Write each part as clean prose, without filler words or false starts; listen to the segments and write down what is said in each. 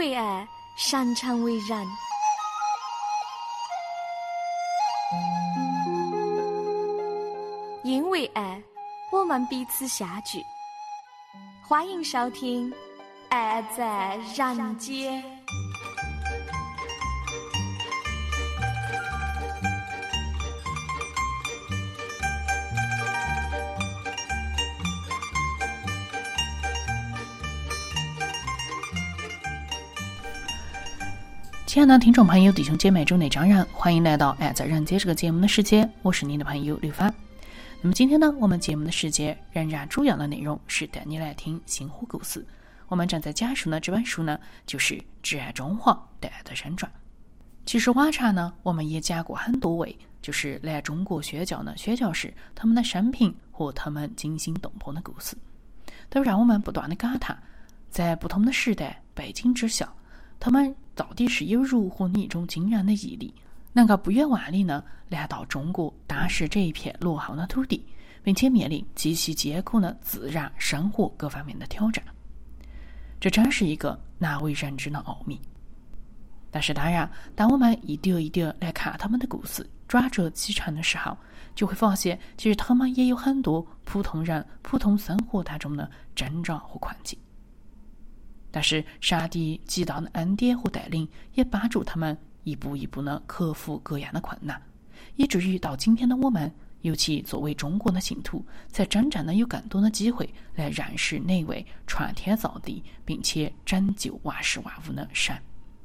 为爱，擅长为人。因为爱，我们彼此相聚。欢迎收听《爱在人间》。 亲爱的听众朋友、弟兄姐妹、主内家人，欢迎来到《爱在人间》这个节目的时间，我是您的朋友刘帆。那么今天呢，我们节目的时间仍然主要的内容是带你来听星火故事。我们正在讲述的这本书呢，就是《挚爱中华的爱的生传》。其实往常呢，我们也讲过很多位就是来中国宣教的宣教士他们的生平和他们惊心动魄的故事，都让我们不断的感叹，在不同的时代背景之下，他们到底是有如何的一种惊人的毅力，能够不远万里呢来到中国当时这一片落后的土地，并且面临极其艰苦的自然生活各方面的挑战。这真是一个难为人知的奥秘。但是当然，当我们一点一点来看他们的故事转折启程的时候，就会发现其实他们也有很多普通人普通生活当中的挣扎和困境。但是上帝极大的恩典和带领也帮助他们一步一步的克服各样的困难，以至于到今天的我们，尤其作为中国的信徒，才真正的有更多的机会来认识那位创天造地并且拯救万事万物的神。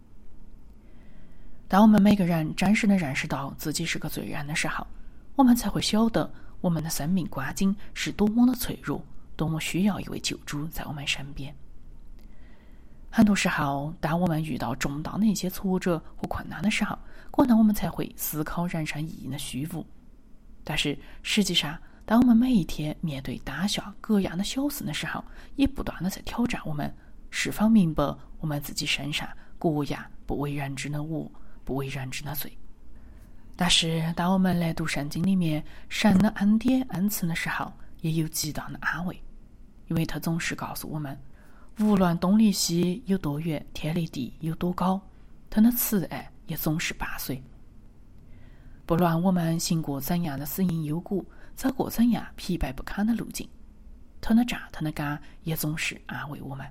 当我们每个人真实的认识到自己是个罪人的时候，我们才会晓得我们的生命光景是多么的脆弱，多么需要一位救主在我们身边。很多时候，当我们遇到重大的一些挫折和困难的时候，可能我们才会思考人生意义的虚无。但是实际上，当我们每一天面对当下各样的小事的时候，也不断的在挑战我们是否明白我们自己身上各样不为人知的恶，不为人知的罪。但是当我们来读圣经里面神的恩典恩赐的时候，也有极大的安慰，因为他总是告诉我们，无论东离西有多远，天离地有多高，他的慈爱也总是伴随。不论我们行过怎样的死荫幽谷，走过怎样疲惫不堪的路径，他的杖他的竿也总是安慰我们。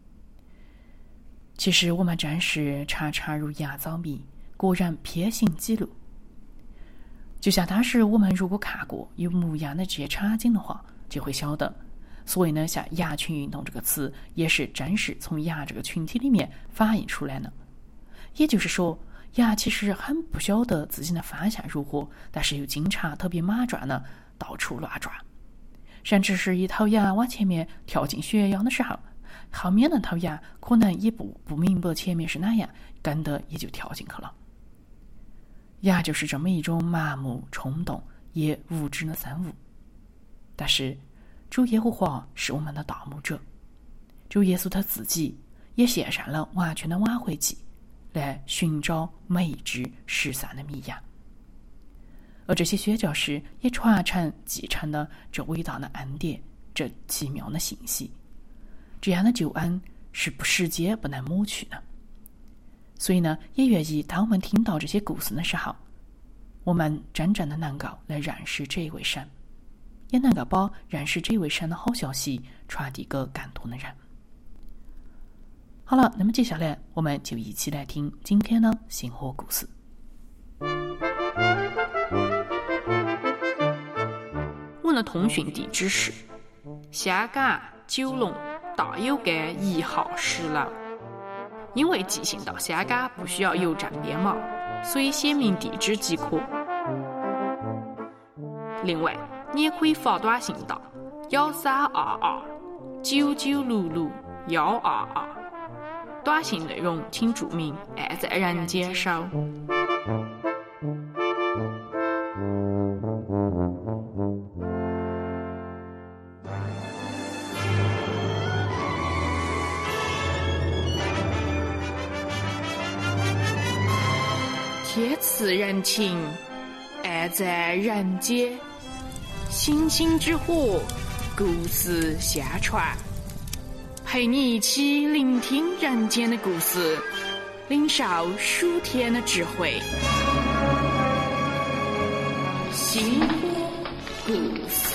其实我们真是常常如羊遭迷，个人偏行己路。就像当时我们如果看过有牧羊的这些场景的话，就会晓得，所以呢，像羊群运动这个词也是真实从羊这个群体里面反映出来的。也就是说，羊其实很不晓得自己的方向如何，但是又经常特别马转的到处乱转，甚至是一头羊往前面跳进悬崖的时候，后面那头羊可能也不明白前面是哪样，跟着也就跳进去了。羊就是这么一种盲目冲动也无知的生物。但是主耶和华是我们的盗牧者，主耶稣他自己也献上了完全的挽回祭，来寻找每一只失散的迷羊。而这些宣教士也传承继承了这伟大的恩典，这奇妙的信息。这样的救恩是时间不能抹去的。所以呢，也愿意当我们听到这些故事的时候，我们真正的能够来认识这一位神，也能够把认识这位神的好消息传递给更多的人。好了，那么接下来我们就一起来听今天的星火故事。 我的通讯地址是香港九龙大有街1号10楼。因为寄信到香港不需要邮政编码，所以写明地址即可。另外，你也可以发短信到132299662122，短信内容请注明“爱在人间收”。天赐人情，爱在人间。星星之火，故事相传。 陪你一起聆听人间的故事，领受数天的智慧。星火故事。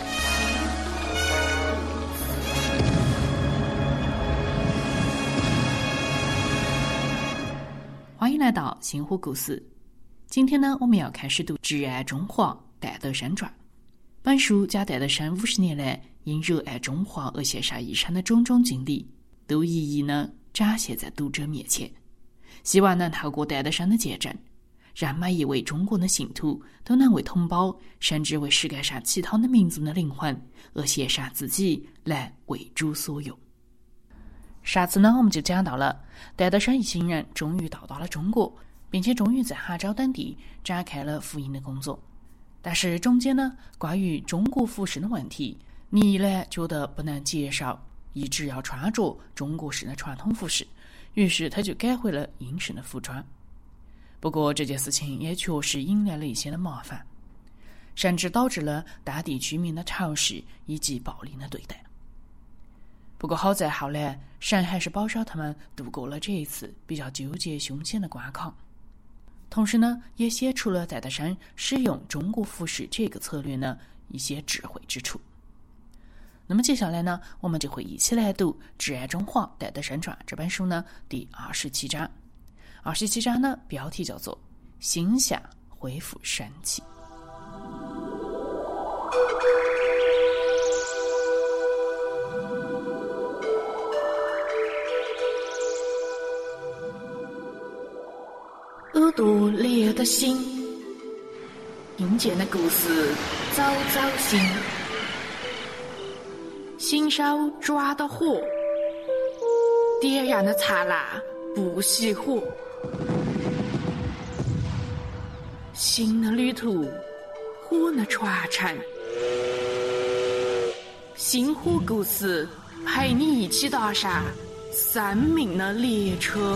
欢迎来到星火故事。今天呢，我们要开始读《挚爱中华戴德生传》。本书将戴德生50年来因热爱中华而献上一生的种种经历，都一一呢展现在读者面前。希望能透过戴德生的见证，让每一位中国的信徒都能为同胞，甚至为世界上其他的民族的灵魂而献上自己，来为主所用。上次呢，我们就讲到了戴德生一行人终于到达了中国，并且终于在杭州等地展开了福音的工作。但是中间呢，关于中国服饰的问题，倪呢觉得不能接受，一直要穿着中国式的传统服饰，于是他就改回了英式的服装。不过这件事情也确实引来了一些的麻烦，甚至导致了当地居民的仇视以及暴力的对待。不过好在后来神还是保守他们度过了这一次比较纠结凶险的关卡，同时呢，也写出了戴德生使用中国服饰这个策略呢一些智慧之处。那么接下来呢，我们就会一起来读《挚爱中华戴德生传》这本书呢第27章。27章呢标题叫做心象恢复生气。 耳朵裂的心，阴间的故事早早醒，新手抓的火，点燃的刹那不熄火。新的旅途，火的传承，星火故事陪你一起踏上生命的列车。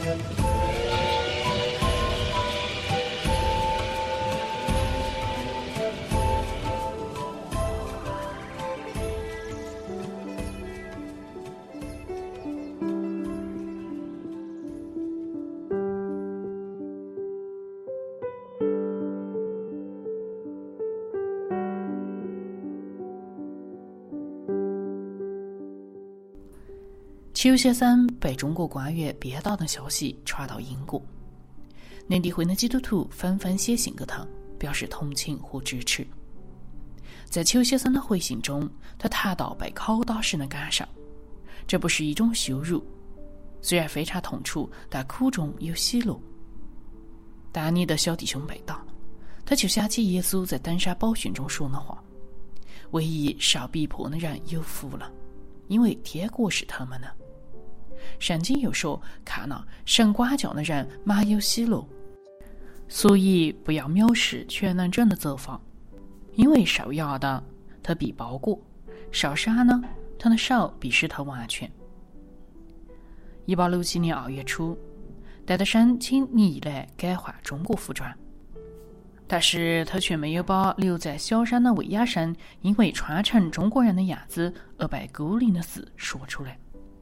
邱先生被中国官员憋倒的消息传到英国，内地会的基督徒纷纷写信给他，表示同情和支持。在邱先生的回信中，他谈到被拷打时的感受，这不是一种羞辱，虽然非常痛楚，但苦中有喜乐。当你的小弟兄被打，他就想起耶稣在登山宝训中说的话：唯一受逼迫的人有福了，因为天国是他们的。圣经又说，看哪，神管教的人满有喜乐。所以不要藐视全能者的责罚，因为受压的他必包裹，受伤呢，他的手必使他完全。1867年2月初，戴德生请倪来改换中国服装，但是他却没有把留在小山的魏亚生因为穿成中国人的样子而被孤立的事说出来。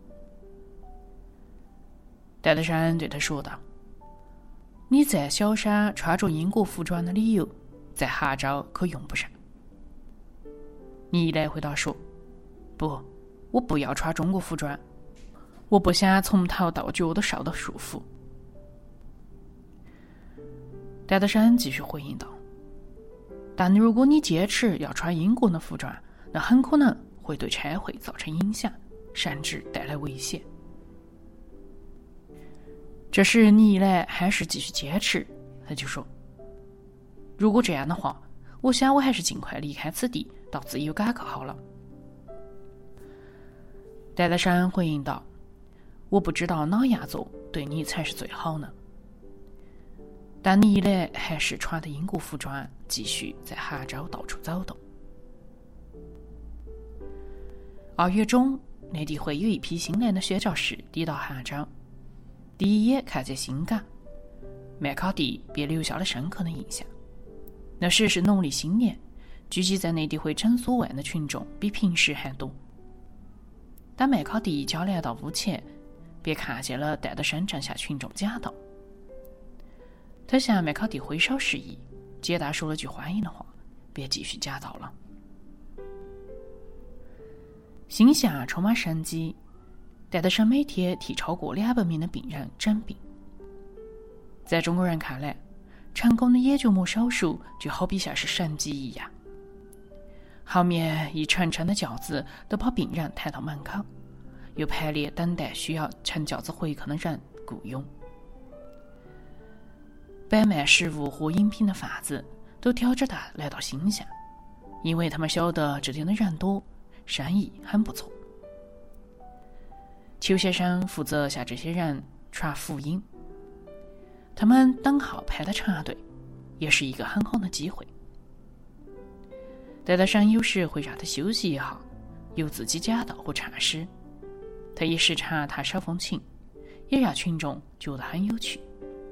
戴德生对他说道：你在小山穿着英国服装的理由，在杭州可用不上。倪来回答说：不，我不要穿中国服装，我不想从头到脚都受到束缚。戴德生继续回应道：但如果你坚持要穿英国的服装，那很可能会对差会造成影响，甚至带来危险。这时倪来还是继续坚持，他就说：如果这样的话，我想我还是尽快离开此地，到自由港去好了。戴德生回应道：我不知道哪样做对你才是最好呢。但倪来还是穿着英国服装，继续在杭州到处走动。2月中，内地会有一批新来的宣教士抵达杭州，第一眼看见新港、麦卡蒂，便留下了深刻的印象。那时是农历新年，聚集在内地会诊所外的群众比平时还多。 当麦考迪交来到屋前，便看见了戴德生正向群众讲道。他向麦考迪挥手示意，接待说了句欢迎的话，便继续讲道了。新夏充满生机，戴德生每天替超过200名的病人诊病。在中国人看来，成功的眼角膜手术就好比像是神迹一样，后面一层层的轿子都把病人抬到门口，又排列等待需要乘轿子回去的人雇佣。摆卖食物和饮品的贩子都挑着担来到新夏，因为他们晓得这点的人多，生意很不错。邱先生负责向这些人传福音，他们等候排的长队，也是一个很好的机会。戴德生有时会让他休息一下，由自己讲道和唱诗，他也时常弹手风琴，也让群众觉得很有趣。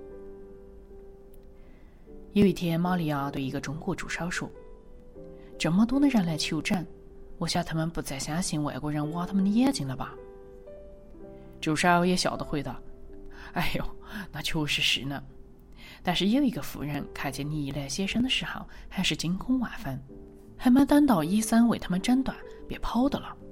有一天，玛利亚对一个中国助手说：“这么多的人来求诊，我想他们不再相信外国人挖他们的眼睛了吧？”助手也笑着回答：“哎呦，那确实是呢。但是有一个妇人看见尼莱先生的时候，还是惊恐万分，还没等到医生为他们诊断，便跑的了。”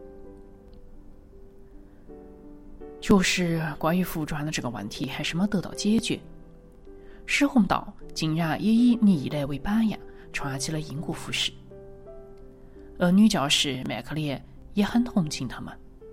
确实，关于服装的这个问题还是没得到解决。施洪道竟然也以尼莱为榜样，穿起了英国服饰。而女教师麦克莲也很同情他们。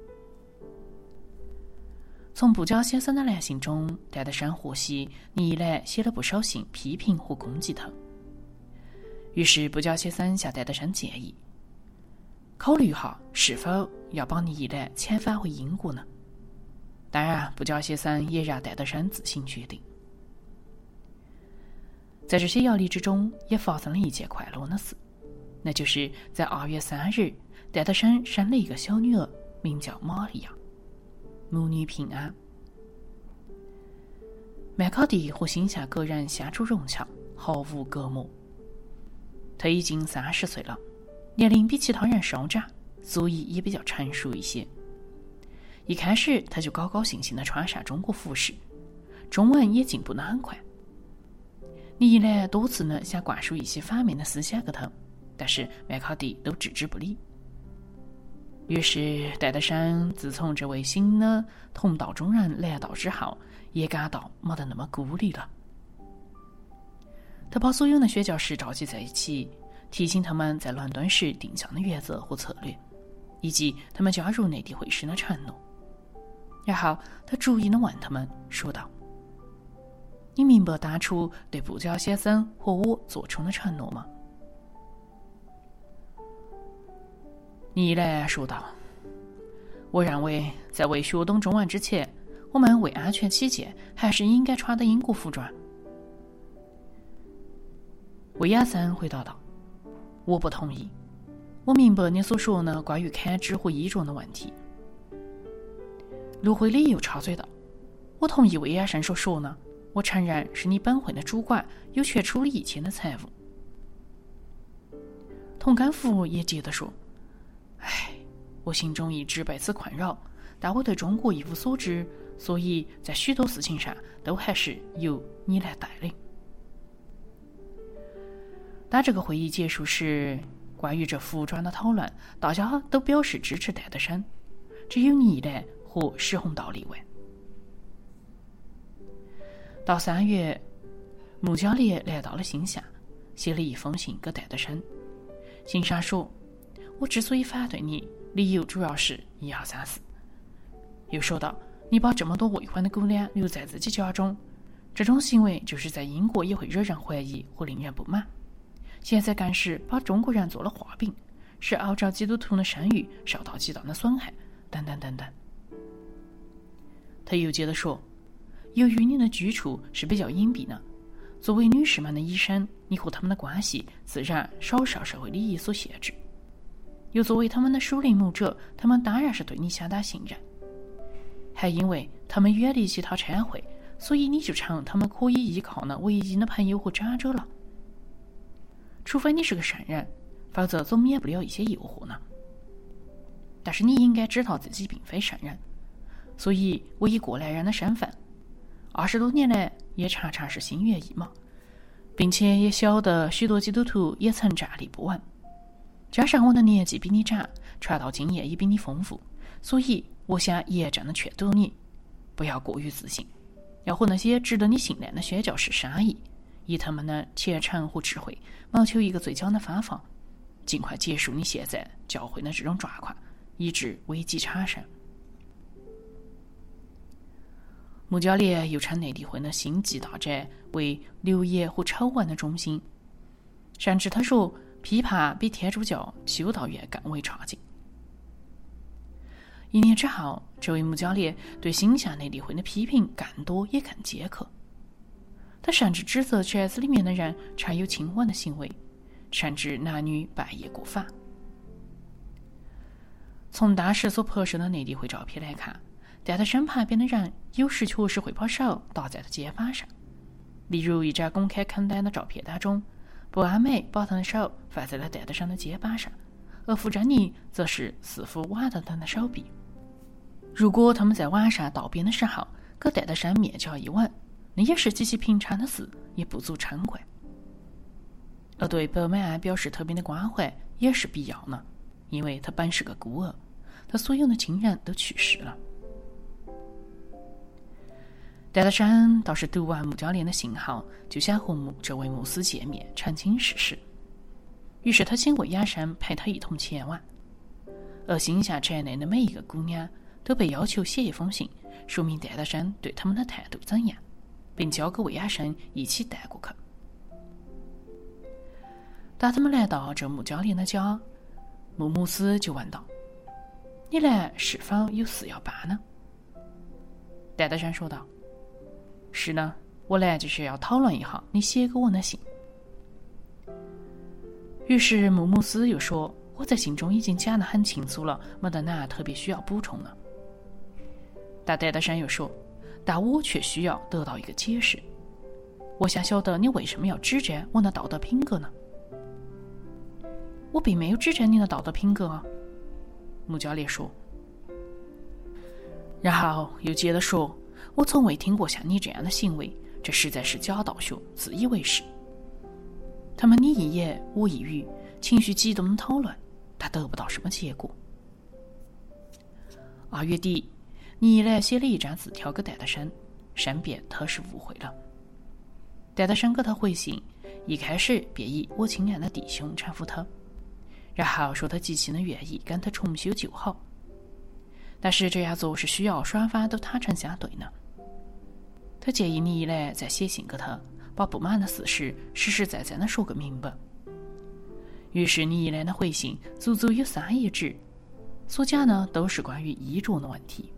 从布教先生的来信中，戴德生获悉尼莱写了不少信批评和攻击他。于是布教先生向戴德生建议，考虑下是否要把尼莱遣返回英国呢？当然，布教先生也让戴德生自行决定。在这些压力之中，也发生了一件快乐的事，那就是在2月3日，戴德生生了一个小女儿，名叫玛利亚。母女平安。麦考迪和新夏个人相处融洽，毫无隔膜。他已经30岁了，年龄比其他人稍长，所以也比较成熟一些。一开始他就高高兴兴地穿上中国服饰，中文也进步得很快。尼莱多次呢想灌输一些反面的思想给他，但是麦考迪都置之不理。于是戴德生自从这位新的同道中人来到之后，也感到没得那么孤立了。他把所有的宣教士召集在一起，提醒他们在伦敦时定下的原则和策略，以及他们加入内地会师的承诺。然后他逐一地问他们，说道：“你明白当初对布教先生和我做出的承诺吗？”尼莱说道：“我认为在未学懂中文之前，我们为安全起见，还是应该穿的英国服装。”威亚森回答道：“我不同意。我明白你所说的关于砍枝和衣着的问题。”卢惠里又插嘴道：“我同意威亚森所说呢，我承认是你本会的主管，有权处理一切的财务。”童甘福也接着说：“唉，我心中一直被此困扰，但我对中国一无所知，所以在许多事情上都还是由你来带领。”当这个会议结束时，关于这服装的讨论，大家都表示支持戴德生，只有尼莱和施洪道例外。到3月，穆加列来到了新夏，写了一封信给戴德生。信上说：“我之所以反对你，理由主要是1、2、3、4。”又说道：“你把这么多未婚的姑娘留在自己家中，这种行为就是在英国也会惹人怀疑或令人不满。现在更是把中国人做了画饼，使欧洲基督徒的声誉受到极大的损害，等等等等。”他又接着说：“由于你的居处是比较隐蔽的，作为女士们的医生，你和他们的关系自然少受社会礼仪所限制。又作为他们的属灵牧者，他们当然是对你相当信任。还因为他们远离其他忏悔，所以你就成他们可以依靠的唯一的朋友和长者了。除非你是个圣人，否则总免不了一些诱惑呢。” 但是你应该知道自己并非圣人，所以我以过来人的身份，20多年来也常常是心猿意马，并且也晓得许多基督徒也曾站立不稳。加上我的年纪比你长，传道经验也比你丰富，所以我想严正的劝阻你，不要过于自信，要和那些值得你信赖的宣教士商议，以他们的虔诚和智慧谋求一个最佳的方法，尽快结束你现在教会的这种状况，以致危机产生。穆教练又称内地会的星际大战为流言和丑闻的中心，甚至他说批判比天主教修道院更为差劲。1年之后，这位穆教练对星象内地会的批评更多也更尖刻，他甚至指责圈子里面的人常有亲吻的行为，甚至男女半夜过法。从当时所拍摄的内地会照片来看，站在身旁边的人有时确实会把手搭在他肩膀上，例如一张公开恳谈的照片当中，博阿美把他的手放在了戴德生的肩膀上，而傅占妮则是似乎挽着他的手臂。如果他们在晚上道别的时候给戴德生面颊一吻，那也是极其平常的事，也不足称怪。而对白美安表示特别的关怀也是必要的，因为他本是个孤儿，他所有的亲人都去世了。戴德生倒是读完穆教练的信后，就想和这位牧师见面澄清事实，于是他请魏雅生陪他一同前往。而星象宅内的每一个姑娘都被要求写一封信，说明戴德生对他们的态度怎样，并交给魏雅生一起带过去。当他们来到这穆教练的家，穆牧师就问道：“你来是否有事要办呢？”戴德生说道：“是呢，我来就是要讨论一下你写给我的信。”于是穆牧师又说：“我在信中已经讲得很清楚了，没得哪特别需要补充了。”但戴德生又说：“但我却需要得到一个解释。我想晓得你为什么要指责我的道德品格呢？”“我并没有指责你的道德品格啊。”穆教练说。然后又接着说：“我从未听过像你这样的行为，这实在是假道学，自以为是。”他们你一言我一语，情绪激动的讨论，但得不到什么结果。2月底，倪来写了一张字条给戴德生，申辩他是误会了。戴德生给他回信，一开始便以我亲爱的弟兄称呼他，然后说他极其的愿意跟他重修旧好，但是这样做是需要双方都坦诚相对的。他建议倪来再写信给他，把不满的事实实实在在的说个明白。于是倪来的回信足足有3页纸，所讲的都是关于衣着的问题。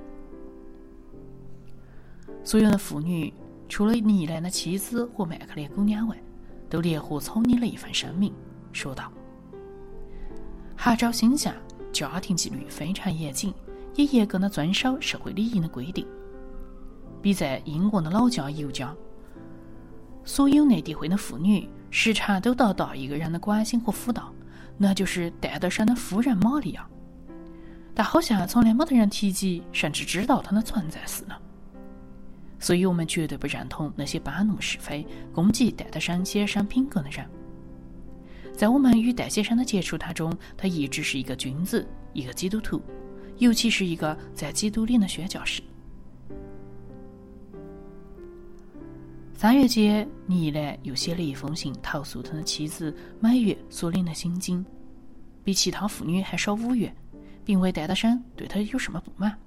所有的妇女除了倪来的妻子和麦克莲姑娘外，都联合草拟了一份声明，说道：“按照星象，家庭纪律非常严谨，也严格的遵守社会礼仪的规定。比在英国的老家尤佳，所有内地会的妇女时常都得到一个人的关心和辅导，那就是戴德生的夫人玛利亚。但好像从来没得人提及，甚至知道她的存在似的。所以我们绝对不认同那些搬弄是非、攻击戴德生先生品格的人。在我们与戴先生的接触当中，他一直是一个君子，一个基督徒，尤其是一个在基督里的宣教士。3月间，倪来又写了一封信投诉他的妻子每月所领的薪金比其他妇女还少5元，并为戴德生对他有什么不满。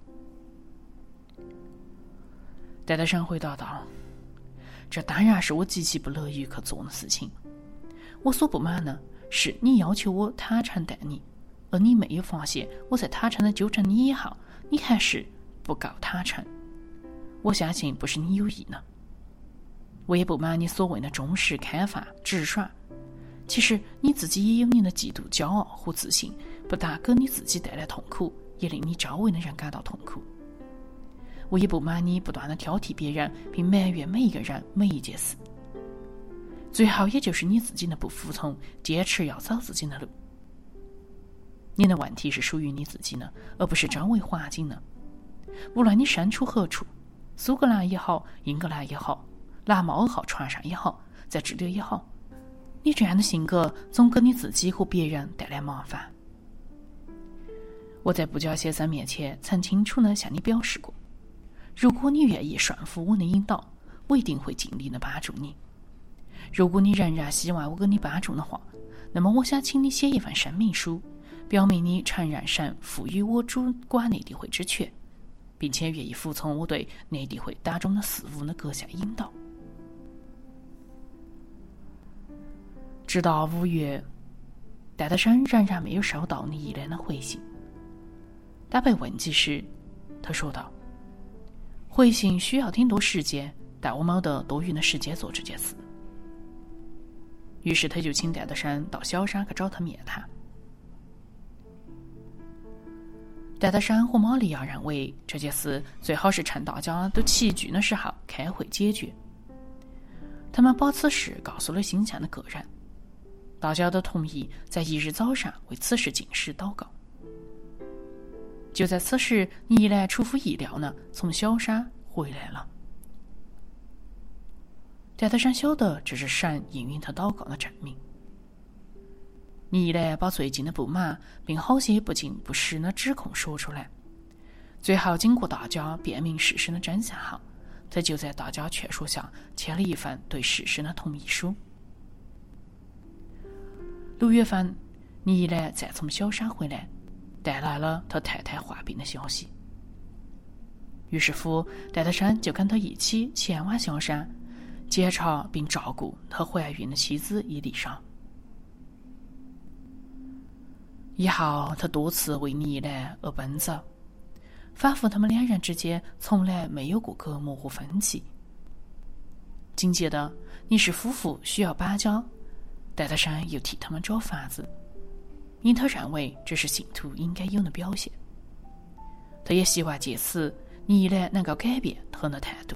戴德生回答道：“这当然是我极其不乐意去做的事情。我所不满的是你要求我坦诚待你，而你没有发现我在坦诚的纠正你以后，你还是不够坦诚。我相信不是你有意的。我也不满你所谓的忠实、开放、直爽。其实你自己也有你的嫉妒、骄傲和自信，不但给你自己带来痛苦，也令你周围的人感到痛苦。我也不满你不断的挑剔别人，并埋怨每一个人、每一件事。最后也就是你自己的不服从，坚持要走自己的路。 你的问题是属于你自己呢，而不是周围环境呢。无论你身处何处，苏格兰也好，英格兰也好，南帽也好，船上也好，在这里也好，你这样的性格总给你自己和别人带来麻烦。我在布教先生面前曾清楚地向你表示过，如果你愿意顺服我的引导，我一定会尽力地帮助你。如果你仍然希望我给你帮助的话，那么我想请你写一份声明书，表明你承认神赋予我主管内地会之权，并且愿意服从我对内地会当中的事务的各项引导。直到5月，戴德生仍然没有收到你依然的回信。当被问及时，他说道：回信需要挺多时间，但我没得多余的时间做这件事。于是他就请戴德生到小山去找他面谈。戴德生和玛利亚认为这件事最好是趁大家都齐聚的时候开会解决。他们把此事告诉了心上的个人，大家都同意在1日早上为此事进食祷告。就在此时，尼兰出乎意料呢从小山回来了。戴德生晓得这是神应允他祷告的证明。尼兰把最近的不满并好些不尽不实的指控说出来，最后经过大家辨明事实的真相后，他就在大家劝说下签了一份对事实的同意书。6月份，尼兰再从小山回来，带来了他太太患病的消息。于是乎，戴德生就跟他一起前往小山，检查并照顾他怀孕的妻子伊丽莎。以后他多次为尼兰而奔走，仿佛他们2人之间从来没有过隔膜和分歧。紧接着，尼氏夫妇需要搬家，戴德生又替他们找房子，因他认为这是信徒应该有的表现。他也希望借此尼兰能够改变他的态度。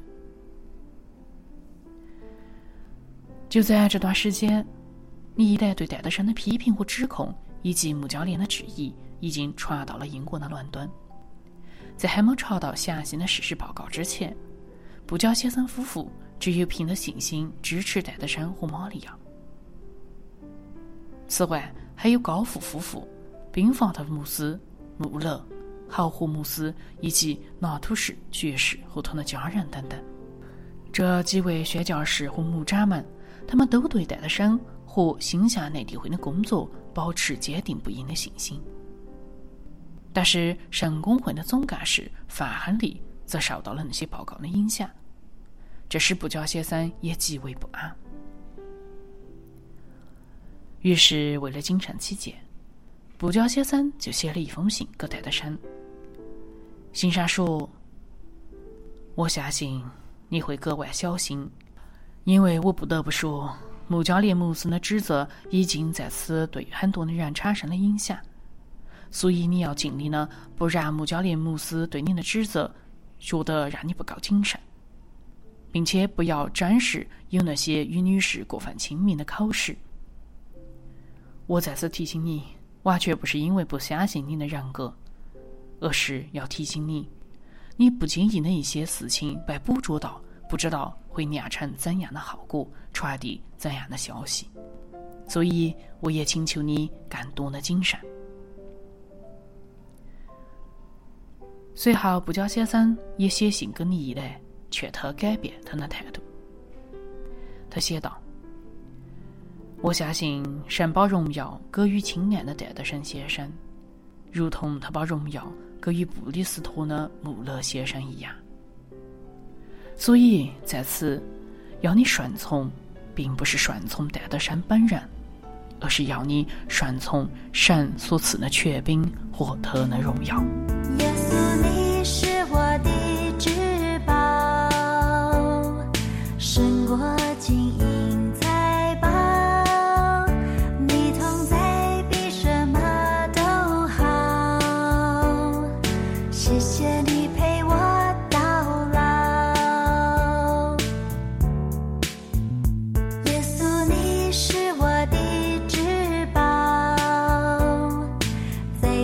就在这段时间，尼兰对戴德生的批评和指控以及穆教练的质疑已经传到了英国的伦敦。在还没查到详细的事实报告之前，布教先生夫妇只有凭着信心支持戴德生和玛利亚。此外，还有高富夫妇、宾法特牧师、穆勒、豪霍牧师以及纳图士爵士和他的家人等等。这几位宣教士和牧长们，他们都对戴德生和新向内地会的工作保持坚定不移的信心。但是圣公会的总干事范亨利则受到了那些报告的影响，这使布教先生也极为不安。于是为了谨慎起见，布教先生就写了一封信给戴德生。信上说：我相信你会格外小心，因为我不得不说，穆加列牧师的指责已经在此对很多的人产生了影响，所以你要尽力呢，不让穆加列牧师对你的指责觉得让你不够谨慎，并且不要展示有那些与女士过分亲密的口实。我再次提醒你，完全不是因为不相信你的人格，而是要提醒你，你不经意的一些事情被捕捉到，不知道会酿成怎样的后果，传递怎样的消息。所以我也请求你更多的谨慎。随后布教先生也写信给尼兰，劝他改变他的态度。他写道：我相信神把荣耀给予亲爱的戴德生先生，如同他把荣耀给予布里斯托的穆勒先生一样。所以在此要你顺从，并不是顺从戴德生本人，而是要你顺从神所赐的权柄和他的荣耀。 耶稣，你是我的至宝，胜过金银财宝，你同在比什么都好，谢谢你陪我到老。耶稣，你是我的至宝，在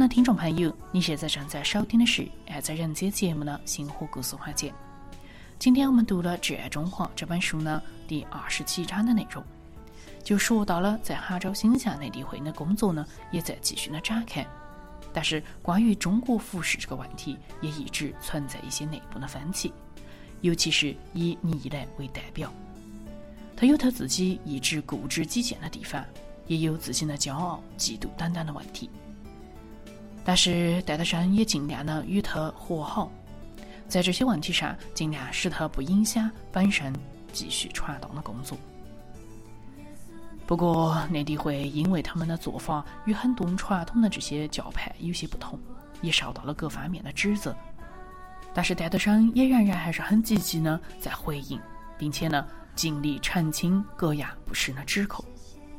的听众朋友，你现在正在收听的是《爱在人间》节目的星火故事环节。今天我们读了《挚爱中华》这本书呢第27章的内容，就说到了在哈州新乡内地会的工作呢也在继续的展开，但是关于中国服饰这个问题也一直存在一些内部的分歧，尤其是以倪来为代表，他有他自己一直固执己见的地方，也有自己的骄傲、嫉妒等等的问题。但是戴德生也尽量的与他和好，在这些问题上尽量使他不影响本身继续传道的工作。不过内地会因为他们的做法与很多传统的这些教派有些不同，也受到了各方面的指责，但是戴德生也仍然还是很积极呢在回应，并且呢尽力澄清各样不实的指控。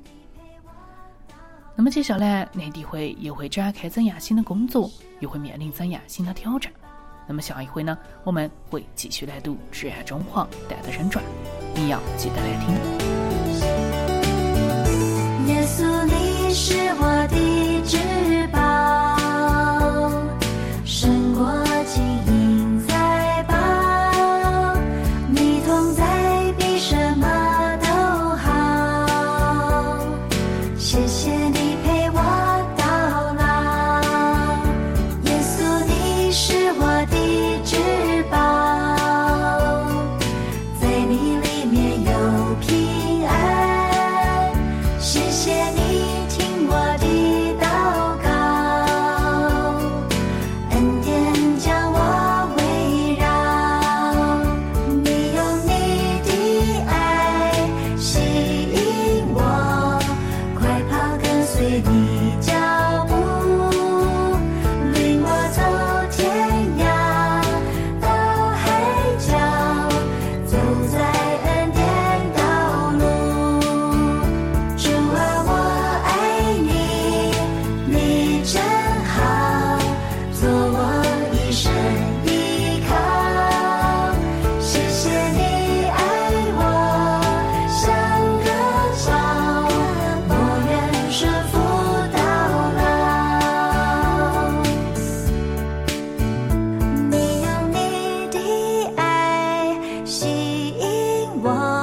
那么接下来内地会又会展开怎样新的工作，又会面临怎样新的挑战？那么下一回呢，我们会继续来读《挚爱中华》戴德生传，你要记得来听。 耶稣，你是我的至宝，胜过金银财宝，你同在比什么都好，谢谢你陪我到老。耶稣，你是我的至宝，在你里面有平安，谢谢你听我的祷告，恩典将我围绕，你用你的爱吸引我，快跑跟随你脚步，领我走天涯到海角，走在恩典道路。主啊，我爱你，你真好，做我一生依靠。谢谢你爱我像个宝，我愿顺服到老。你用你的爱吸引我，